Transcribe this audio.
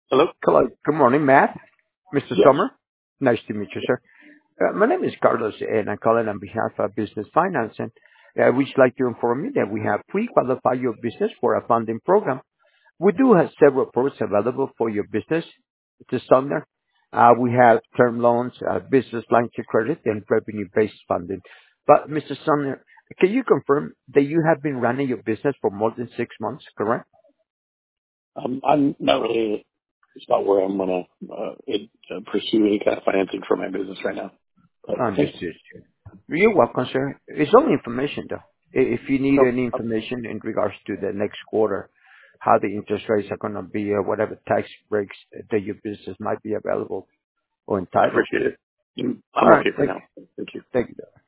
Hello? Hello. Good morning, Matt. Mr. Yes. Sommer. Nice to meet you, sir. My name is Carlos, and I'm calling on behalf of Business Finance. And we'd like to inform you that we have pre-qualified your business for a funding program. We do have several products available for your business, Mr. Sumner. We have term loans, business lines of credit, and revenue-based funding. But, Mr. Sumner, can you confirm that you have been running your business for more than 6 months, correct? I'm not really, it's not where I'm going to pursue any kind of financing for my business right now. But thank you. Understood. You're welcome, sir. It's only information, though. If you need No, any information in regards to the next quarter, how the interest rates are gonna be or whatever tax breaks that your business might be available or I entitled appreciate to. it. All I'm right. okay for now. Thank you. Thank you.